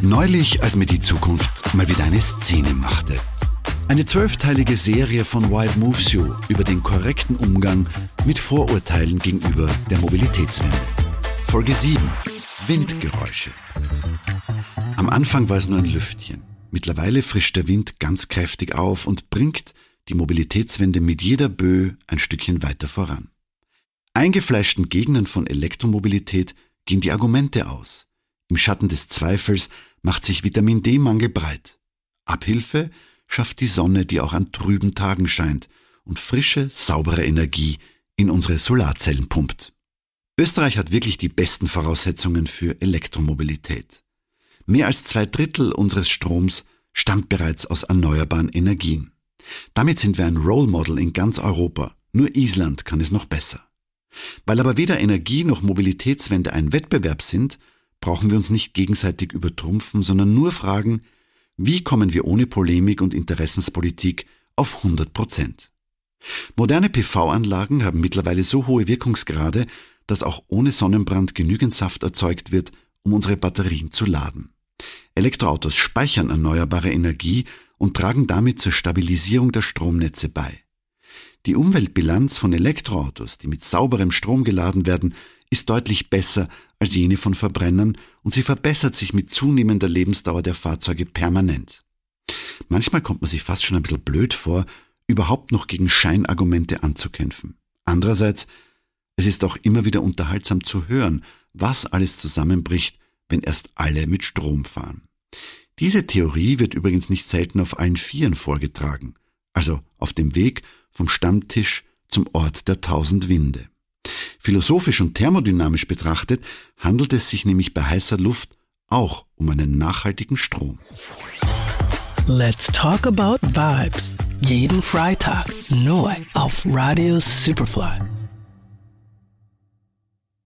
Neulich, als mir die Zukunft mal wieder eine Szene machte. Eine 12-teilige Serie von Wild Moves You über den korrekten Umgang mit Vorurteilen gegenüber der Mobilitätswende. Folge 7. Windgeräusche. Am Anfang war es nur ein Lüftchen. Mittlerweile frischt der Wind ganz kräftig auf und bringt die Mobilitätswende mit jeder Böe ein Stückchen weiter voran. Eingefleischten Gegnern von Elektromobilität gehen die Argumente aus. Im Schatten des Zweifels macht sich Vitamin-D-Mangel breit. Abhilfe schafft die Sonne, die auch an trüben Tagen scheint und frische, saubere Energie in unsere Solarzellen pumpt. Österreich hat wirklich die besten Voraussetzungen für Elektromobilität. Mehr als 2/3 unseres Stroms stammt bereits aus erneuerbaren Energien. Damit sind wir ein Role Model in ganz Europa. Nur Island kann es noch besser. Weil aber weder Energie noch Mobilitätswende ein Wettbewerb sind, brauchen wir uns nicht gegenseitig übertrumpfen, sondern nur fragen, wie kommen wir ohne Polemik und Interessenspolitik auf 100%? Moderne PV-Anlagen haben mittlerweile so hohe Wirkungsgrade, dass auch ohne Sonnenbrand genügend Saft erzeugt wird, um unsere Batterien zu laden. Elektroautos speichern erneuerbare Energie und tragen damit zur Stabilisierung der Stromnetze bei. Die Umweltbilanz von Elektroautos, die mit sauberem Strom geladen werden, ist deutlich besser als jene von Verbrennern und sie verbessert sich mit zunehmender Lebensdauer der Fahrzeuge permanent. Manchmal kommt man sich fast schon ein bisschen blöd vor, überhaupt noch gegen Scheinargumente anzukämpfen. Andererseits, es ist auch immer wieder unterhaltsam zu hören, was alles zusammenbricht, wenn erst alle mit Strom fahren. Diese Theorie wird übrigens nicht selten auf allen Vieren vorgetragen, also auf dem Weg vom Stammtisch zum Ort der 1000 Winde. Philosophisch und thermodynamisch betrachtet handelt es sich nämlich bei heißer Luft auch um einen nachhaltigen Strom. Let's talk about vibes. Jeden Freitag neu auf Radio Superfly.